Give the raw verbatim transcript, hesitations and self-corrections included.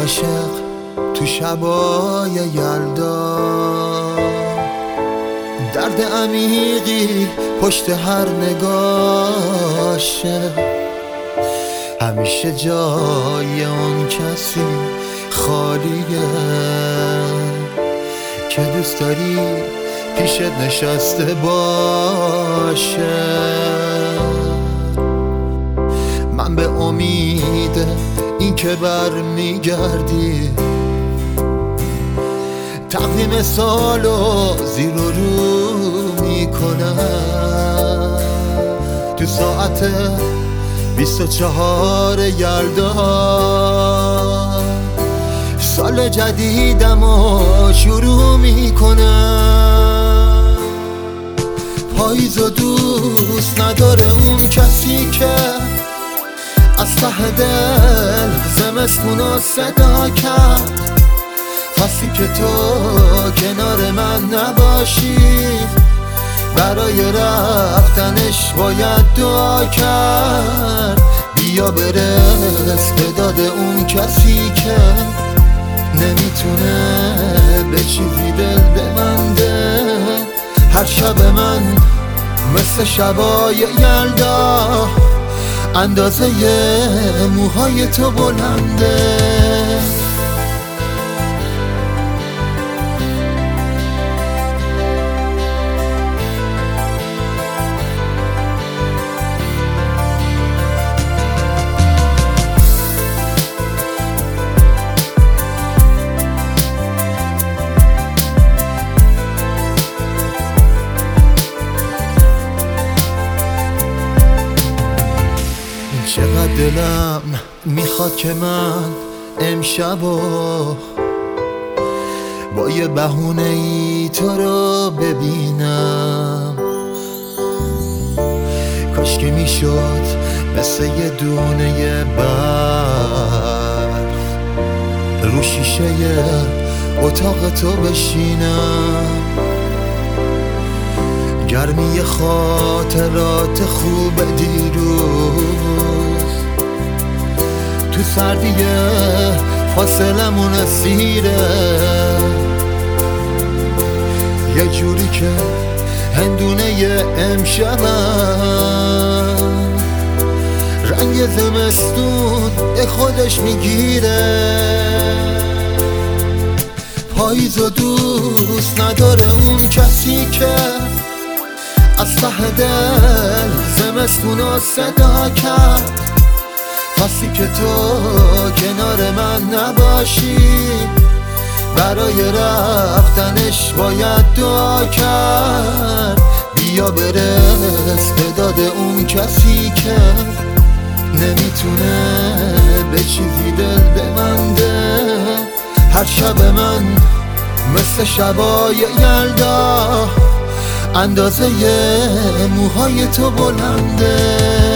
عاشق تو شبای یلدا، درد عمیقی پشت هر نگاشه، همیشه جای اون کسی خالیه که دوست داری پیشت نشسته باشه. من به امید این که بر میگردی تقویم سالو زیر و رو میکنم، تو ساعت بیست و چهار یلدا سال جدیدمو شروع میکنم. پاییز و دوست نداره اون کسی که از ته دل زمستونو صدا کرد، فصلی که تو کنار من نباشی برای رفتنش باید دعا کرد. بیا برس به داد اون کسی که نمیتونه به چیزی دل ببنده. هر شب من مثل شبای یلدا اندازه موهای تو بلنده. چقدر دلم میخواد که من امشبو با یه بهونه ای تو رو ببینم، کاش که میشد مثل یه دونه برف رو شیشه اتاق تو بشینم. گرمی خاطرات خوب دیروز تو سردی فاصلمون اسیره، یه جوری که هندونه امشبم رنگ زمستون به خودش میگیره. پاییز و دوست نداره اون کسی که از ته دل زمستونو صدا کرد، فصلی که تو کنار من نباشی برای رفتنش باید دعا کرد. بیا برس به داد اون کسی که نمیتونه به چیزی دل ببنده. هر شب من مثل شبای یلدا اندازه موهای تو بلنده.